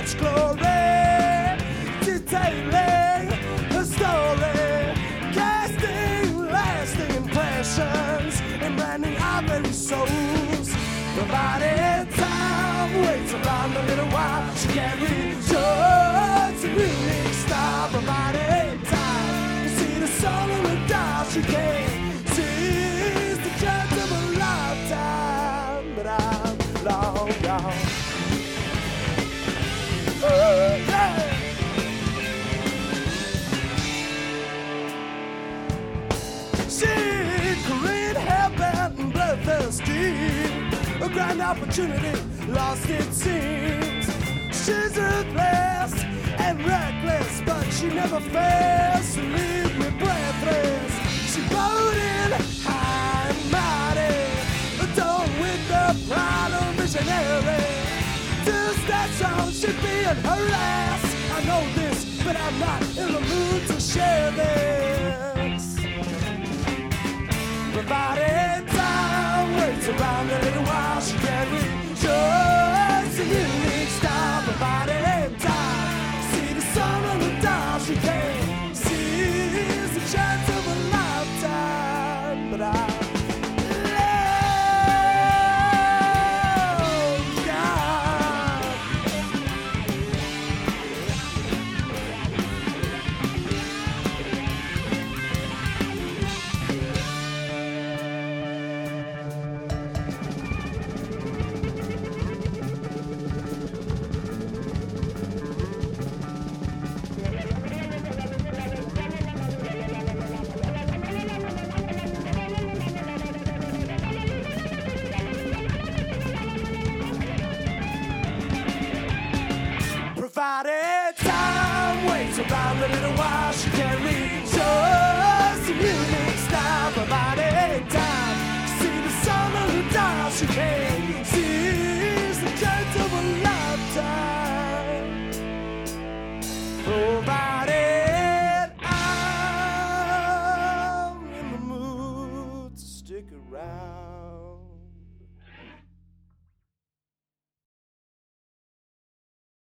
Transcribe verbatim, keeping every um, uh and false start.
much glory, detailing her story, casting lasting impressions and branding our very souls. Provided time waits around a little while, she can't rejoice in unique style. Provided time to see the sun on the dial, she can't seize the chance of a lifetime. But I'm long gone. Oh, yeah. Secret, hell-bent and bloodthirsty, a grand opportunity lost it seems. She's ruthless and reckless, but she never fails to leave me breathless. She rode in high and mighty, adorned with the pride of visionary. Just that song should be in her ass. I know this, but I'm not in the mood to share this. Provided time waits around a little while, she can rejoice in unique style. Provided time, see the sun on the dial, she can seize the chance of a lifetime. But I provided time waits around a little while, she can't leave.